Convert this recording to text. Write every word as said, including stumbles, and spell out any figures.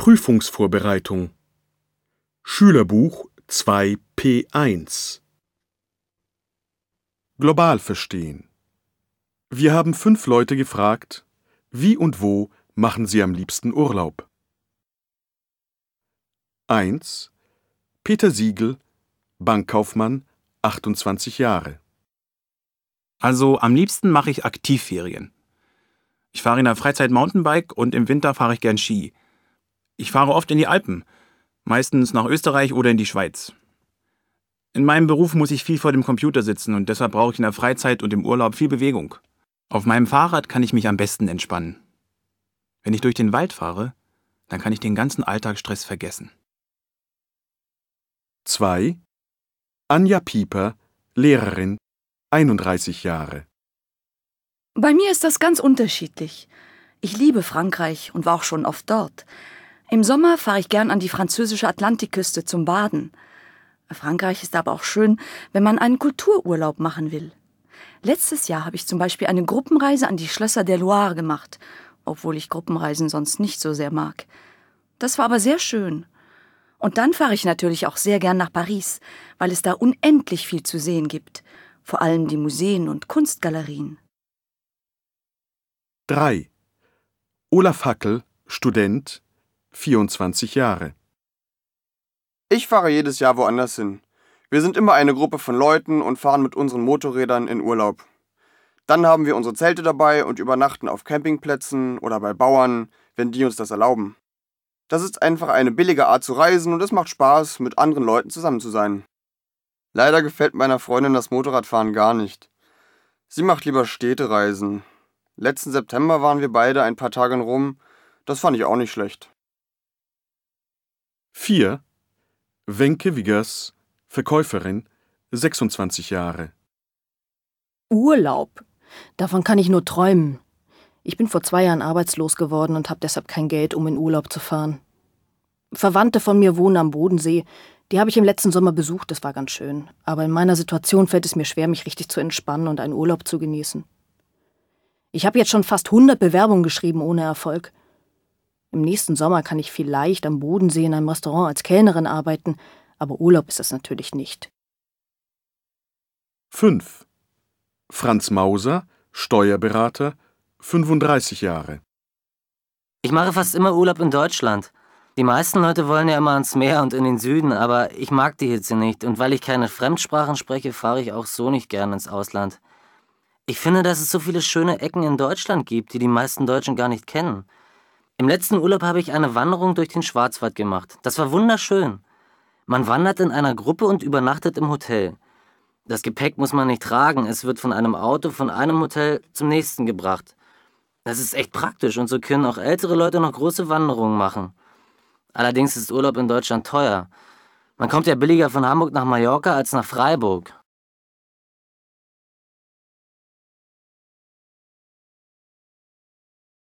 Prüfungsvorbereitung. Schülerbuch zwei P eins. Global verstehen. Wir haben fünf Leute gefragt, wie und wo machen sie am liebsten Urlaub? eins. Peter Siegel, Bankkaufmann, achtundzwanzig Jahre. Also am liebsten mache ich Aktivferien. Ich fahre in der Freizeit Mountainbike und im Winter fahre ich gern Ski. Ich fahre oft in die Alpen, meistens nach Österreich oder in die Schweiz. In meinem Beruf muss ich viel vor dem Computer sitzen und deshalb brauche ich in der Freizeit und im Urlaub viel Bewegung. Auf meinem Fahrrad kann ich mich am besten entspannen. Wenn ich durch den Wald fahre, dann kann ich den ganzen Alltagsstress vergessen. zwei. Anja Pieper, Lehrerin, einunddreißig Jahre. Bei mir ist das ganz unterschiedlich. Ich liebe Frankreich und war auch schon oft dort. Im Sommer fahre ich gern an die französische Atlantikküste zum Baden. Frankreich ist aber auch schön, wenn man einen Kultururlaub machen will. Letztes Jahr habe ich zum Beispiel eine Gruppenreise an die Schlösser der Loire gemacht, obwohl ich Gruppenreisen sonst nicht so sehr mag. Das war aber sehr schön. Und dann fahre ich natürlich auch sehr gern nach Paris, weil es da unendlich viel zu sehen gibt. Vor allem die Museen und Kunstgalerien. drei. Olaf Hackel, Student, vierundzwanzig Jahre. Ich fahre jedes Jahr woanders hin. Wir sind immer eine Gruppe von Leuten und fahren mit unseren Motorrädern in Urlaub. Dann haben wir unsere Zelte dabei und übernachten auf Campingplätzen oder bei Bauern, wenn die uns das erlauben. Das ist einfach eine billige Art zu reisen und es macht Spaß, mit anderen Leuten zusammen zu sein. Leider gefällt meiner Freundin das Motorradfahren gar nicht. Sie macht lieber Städtereisen. Letzten September waren wir beide ein paar Tage in Rom. Das fand ich auch nicht schlecht. vier. Wenke Wiggers, Verkäuferin, sechsundzwanzig Jahre. Urlaub. Davon kann ich nur träumen. Ich bin vor zwei Jahren arbeitslos geworden und habe deshalb kein Geld, um in Urlaub zu fahren. Verwandte von mir wohnen am Bodensee. Die habe ich im letzten Sommer besucht, das war ganz schön. Aber in meiner Situation fällt es mir schwer, mich richtig zu entspannen und einen Urlaub zu genießen. Ich habe jetzt schon fast hundert Bewerbungen geschrieben, ohne Erfolg. Im nächsten Sommer kann ich vielleicht am Bodensee in einem Restaurant als Kellnerin arbeiten, aber Urlaub ist das natürlich nicht. fünf. Franz Mauser, Steuerberater, fünfunddreißig Jahre. Ich mache fast immer Urlaub in Deutschland. Die meisten Leute wollen ja immer ans Meer und in den Süden, aber ich mag die Hitze nicht und weil ich keine Fremdsprachen spreche, fahre ich auch so nicht gern ins Ausland. Ich finde, dass es so viele schöne Ecken in Deutschland gibt, die die meisten Deutschen gar nicht kennen. Im letzten Urlaub habe ich eine Wanderung durch den Schwarzwald gemacht. Das war wunderschön. Man wandert in einer Gruppe und übernachtet im Hotel. Das Gepäck muss man nicht tragen, es wird von einem Auto von einem Hotel zum nächsten gebracht. Das ist echt praktisch und so können auch ältere Leute noch große Wanderungen machen. Allerdings ist Urlaub in Deutschland teuer. Man kommt ja billiger von Hamburg nach Mallorca als nach Freiburg.